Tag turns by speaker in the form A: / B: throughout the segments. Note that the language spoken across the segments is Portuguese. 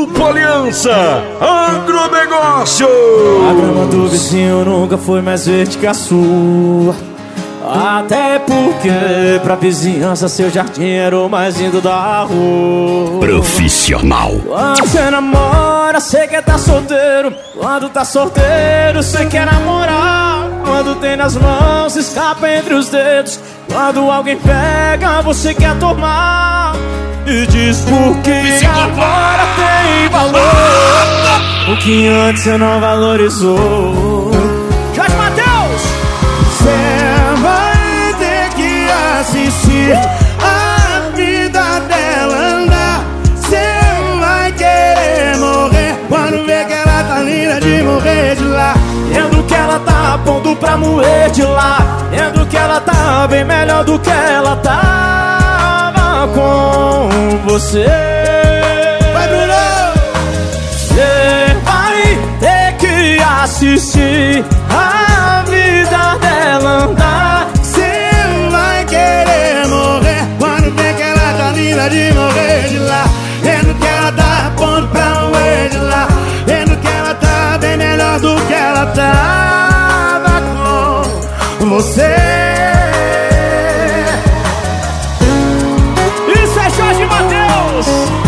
A: Grupo Aliança Agronegócio.
B: A grama do vizinho nunca foi mais verde que a sua. Até porque pra vizinhança seu jardim era o mais lindo da rua.
A: Profissional.
B: Quando você namora, você quer tá solteiro. Quando tá solteiro, você quer namorar. Quando tem nas mãos, escapa entre os dedos. Quando alguém pega, você quer tomar. E diz por que agora tem valor o que antes você não valorizou. Jorge Mateus!
C: Cê vai ter que assistir a vida dela andar. Cê vai querer morrer quando vê que ela tá linda de morrer de lá.
B: Vendo que ela tá pondo pra moer de lá. Vendo que ela tá bem melhor do que ela tava com você.
C: Vai, Bruno!
B: Você vai ter que assistir a vida dela andar.
C: Cê vai querer morrer quando vê que ela tá linda de morrer de lá. Vendo que ela tá pondo pra moer de lá. Vendo que ela tá bem melhor do que ela tava com você.
B: Isso é Jorge Mateus!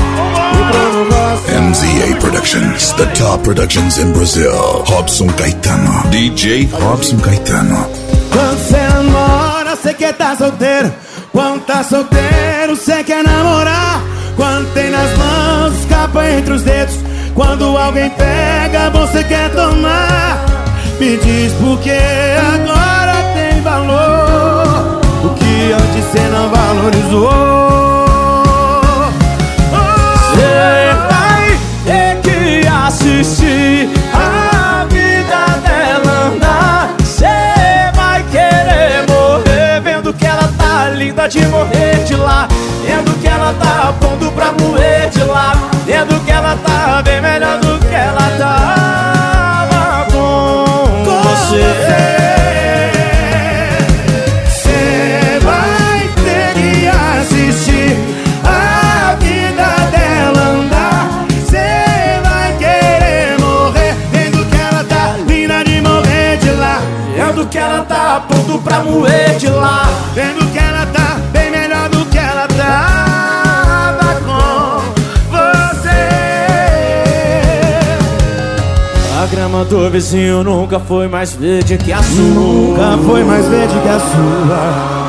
D: MZA Productions, the top productions in Brazil. Robson Caetano, DJ Robson Caetano.
C: Quando cê namora, cê quer tá solteiro. Quando tá solteiro, cê quer namorar. Quando tem nas mãos, escapa entre os dedos. Quando alguém pega, você quer tomar. Me diz por que agora tem valor o que antes cê não valorizou.
B: Você vai ter que assistir a vida dela andar. Você vai querer morrer vendo que ela tá linda de morrer de lá. Vendo que ela tá pondo pra moer de lá. Vendo que ela tá bem melhor do que ela tava com você.
C: Cê vai ter que assistir a vida dela andar. Cê vai querer morrer vendo que ela tá linda de morrer de lá.
B: Vendo que ela tá pondo pra moer de lá.
C: Vendo que ela tá bem melhor do que ela tava com você.
B: A grama do vizinho nunca foi mais verde que a sua.
C: Nunca foi mais verde que a sua.